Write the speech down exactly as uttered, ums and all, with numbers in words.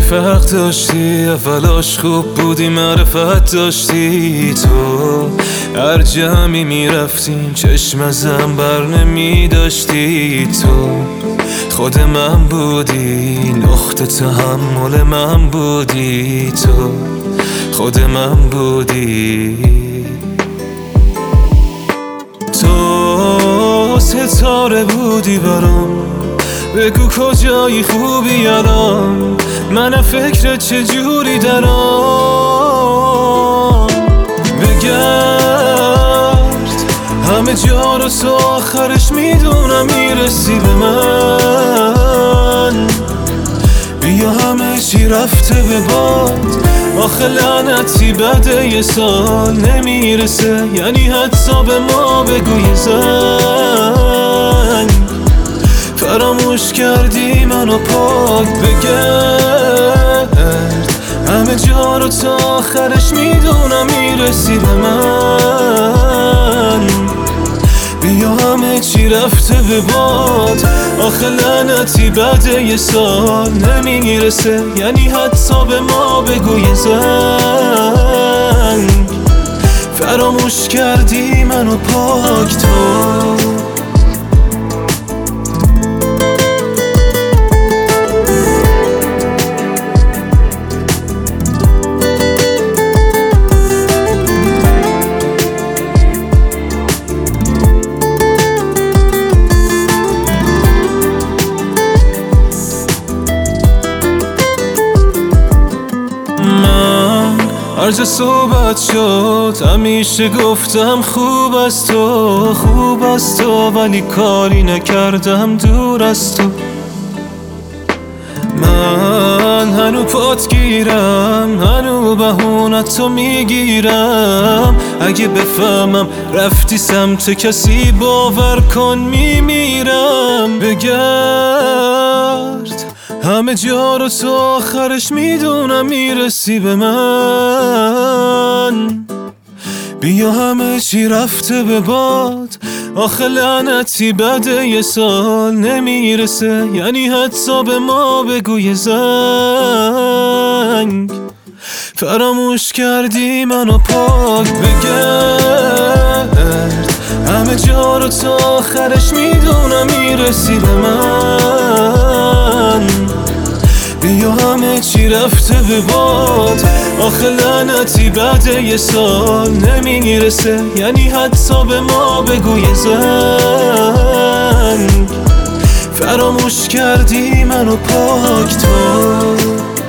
فرق داشتی، اولاش خوب بودی، معرفت داشتی. تو هر جمعی میرفتیم چشم ازم بر نمی داشتی. تو خود من بودی، نقطه تحمل من بودی. تو خود من بودی. تو ستاره بودی برام، بگو کجایی خوبی الان، من فکر چجوری درام. بگرد همه جا رو تو آخرش میدونم میرسی به من. بیا همه چی رفته به باد، آخه لعنتی بعد یه سال نمیرسه، یعنی حتی به ما بگو یه زنگ. فراموش کردی منو پاک، بگرد همه جا رو تا آخرش میدونم میرسی به من. بیا همه چی رفته به باد، آخه لعنتی بعد یه سال نمیرسه، یعنی حتی به ما بگو یه زنگ. فراموش کردی منو پاک تو. عرض صحبت شد، همیشه گفتم خوب از تو، خوب از تو، ولی کاری نکردم دور از تو. من هنو پات گیرم، هنو بهونت تو میگیرم. اگه بفهمم رفتی سمت کسی باور کن میمیرم. بگرد همه جا رو تو آخرش میدونم میرسی به من. بیا همه چی رفته به باد، آخه لعنتی بعد یه سال نمیرسه، یعنی حتی به ما بگو یه زنگ. فراموش کردی منو پاک، بگرد همه جا رو تا آخرش میدونم میرسی به من. بیا همه چی رفته به باد، آخه لعنتی بعد یه سال نمیرسه، یعنی حتی به ما بگو یه زنگ. فراموش کردی منو پاک تو.